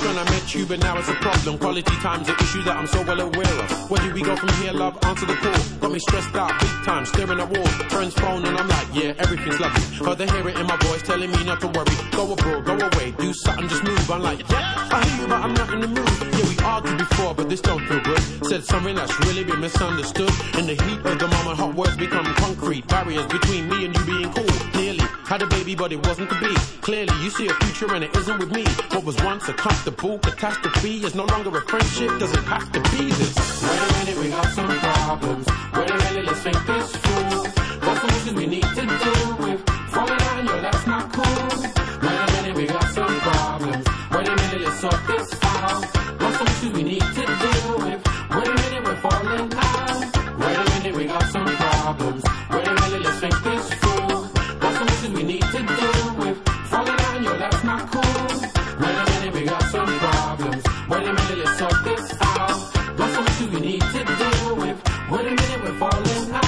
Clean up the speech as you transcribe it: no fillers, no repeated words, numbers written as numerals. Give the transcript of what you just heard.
when I met you, but now it's a problem. Quality time's an issue that I'm so well aware of. Where do we go from here, love? Answer the call. Got me stressed out, big time, staring at walls. Friends phone and I'm like, yeah, everything's lovely. Heard they hear it in my voice, telling me not to worry. Go abroad, go away, do something, just move. I'm like, yeah, I hear you, but I'm not in the mood. Yeah, we argued before, but this don't feel good. Said something that's really been misunderstood. In the heat of the moment, hot words become concrete. Barriers between me and you being cool. Nearly had a baby, but it wasn't to be. Clearly, you see a future and it isn't with me. What was once a comfortable catastrophe is no longer a friendship. Doesn't have to be this. Wait a minute, we got some problems. Wait a minute, let's think this through. Got some issues we need to deal with. Falling down, yo, that's not cool. Wait a minute, we got some problems. Wait a minute, let's sort this out. Got some issues we need to deal with. Wait a minute, we're falling out. Wait a minute, we got some problems. Wait a minute, let's think this through. Got some issues we need to deal with. Falling down, yo, that's not cool. Wait a minute, we got some problems. Wait a minute, let's sort this out. Got some issues we need to deal with. Wait a minute, we're falling out.